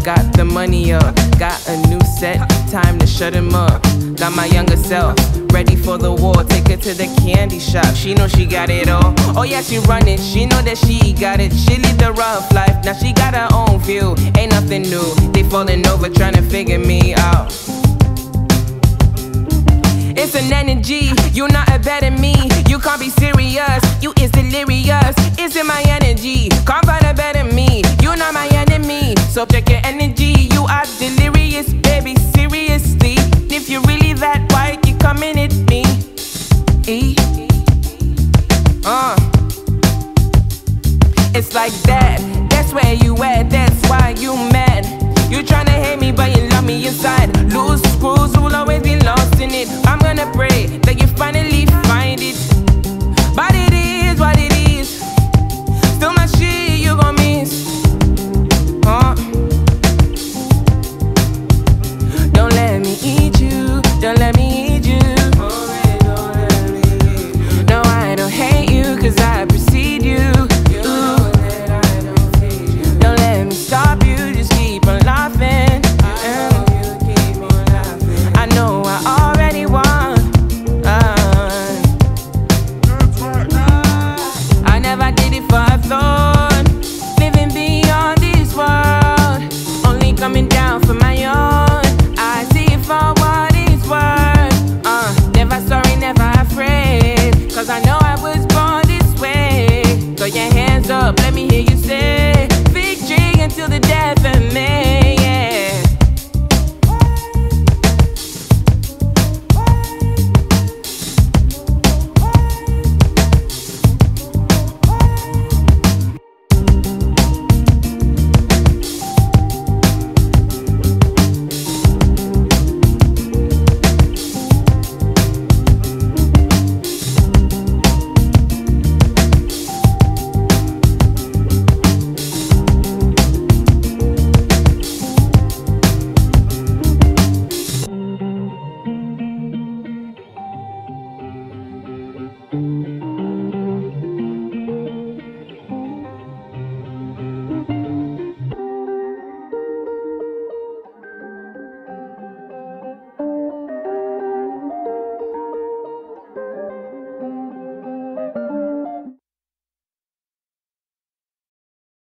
got the money up, got a new set, time to shut him up. Got my younger self, ready for the war, take her to the candy shop. She know she got it all, oh yeah she run it, she know that she got it. She live the rough life, now she got her own view, ain't nothing new. They falling over trying to figure me out. It's an energy, you not a better me. You can't be serious, you is delirious. It's in my energy, can't find a better me. You not my enemy, so check your energy. You are delirious, baby, seriously. If you're really that white, you coming at me. It's like that, that's where you at, that's why you mad. You tryna hate me, but you love me inside. Loose screws will always be lost in it. I'm gonna pray that you finally find it. But it is what it is. Still my shit you gon' miss. Don't let me eat you. Don't let me eat you. No, I don't hate you, cause I precede you. Don't let me stop you. Just keep on laughing. I know I already won. I never did it for a thought. Living beyond this world, only coming down for my own. I see it for what it's worth. Never sorry, never afraid, cause I know I was born this way. Throw your hands up, let me hear you say victory until the death.